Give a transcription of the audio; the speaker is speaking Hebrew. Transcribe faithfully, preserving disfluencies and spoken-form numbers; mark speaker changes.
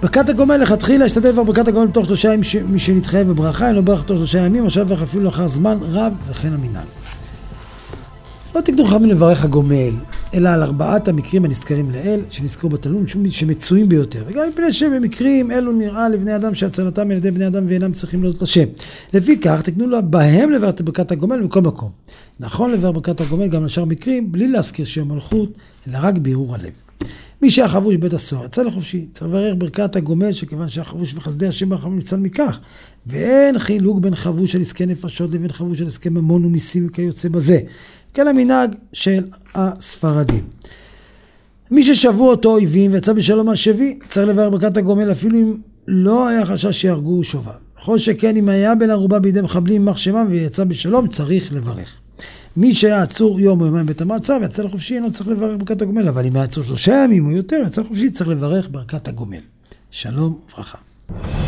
Speaker 1: ברכת הגומל, לכתחילה השתתף בברכת הגומל בתוך שלושה ימים מי שנתחייב בברכה, אין לו ברך בתוך שלושה ימים, עכשיו ואיך אפילו לאחר זמן רב וכן המנהג. לא תקדו חכמים לברך הגומל, אלא על ארבעת המקרים הנזכרים לאל, שנזכרו בתלמוד, שמצויים ביותר. וגם מפני שבמקרים אלו נראה לבני אדם שהצלתם על ידי בני אדם ואינם צריכים להודות לשם. לפי כך תקנו לה בהם לברך את ברכת הגומל מכל מקום. נכון לברך ברכת הגומל גם לשאר מקרים, בלי להזכיר שם מלכות, אלא רק בירור הלב. מי שהחבוש בית הסוהר יצא לחופשי, צריך לברך ברכת הגומל, שכיוון שהחבוש וחסדי השם ברחמים ניצל מכך, ואין חילוק בין חבוש של עסקי נפשות לבין חבוש של עסקי ממון ומיסים וכיוצא בזה. כן המנהג של הספרדים. מי ששבו אותו אויבים ויצא בשלום השבי, צריך לברך ברכת הגומל אפילו אם לא היה חשש שיהרגו שוביו. בכל שכן אם היה בן ערובה בידי מחבלים מחשמם ויצא בשלום, צריך לברך. מי שהיה עצור יום או יומיים בית המעצר ויצא לחופשי, אינו צריך לברך ברכת הגומל, אבל אם היה עצור שלושה ימים או יותר, יצא לחופשי, צריך לברך ברכת הגומל. שלום וברכה.